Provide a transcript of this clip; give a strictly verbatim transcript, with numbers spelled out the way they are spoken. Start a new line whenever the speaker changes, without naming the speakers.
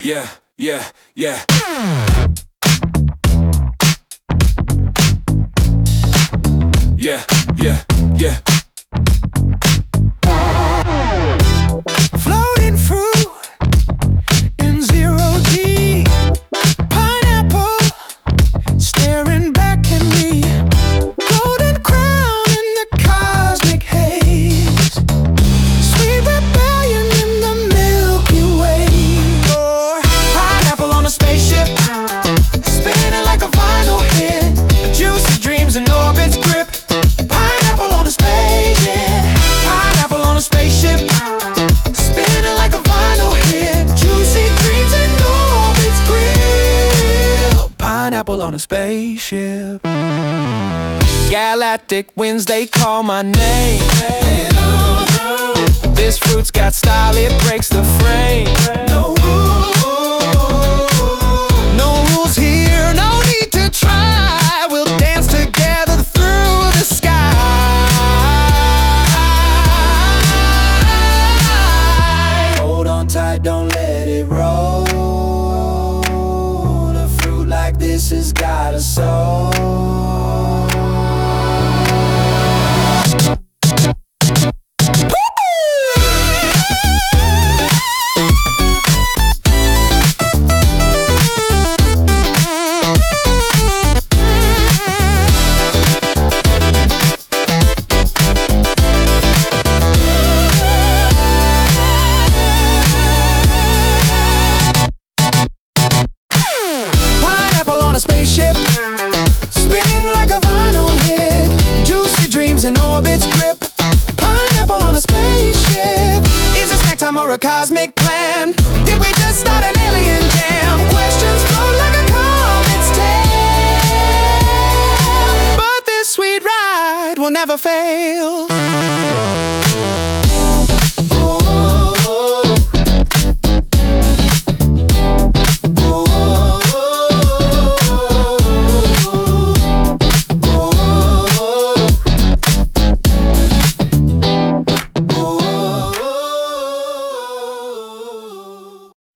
yeah, yeah, yeah. Yeah, yeah, yeah.
Floating fruit in zero G. Pineapple staring back at me. Golden crown in the cosmic haze. Sweet rebellion in the Milky Way. Oh, pineapple on a spaceship, spinning like a vinyl hit. Juicy dreams in orbit's grip. Pineapple on a spaceship. Pineapple on a spaceship, spinning like a vinyl hit. Juicy dreams in orbit's grip. Pineapple on a spaceship. Galactic winds, they call my name. This fruit's got style, it breaks the frame. No No rules here, no need to try. We'll dance together through the sky. Hold on tight, don't let it roll. A fruit like this has got a soul. Spaceship, spinning like a vinyl hit. Juicy dreams in orbit's grip. Pineapple on a spaceship. Is it snack time or a cosmic plan? Did we just start an alien jam? Questions float like a comet's tail. But this sweet ride will never fail.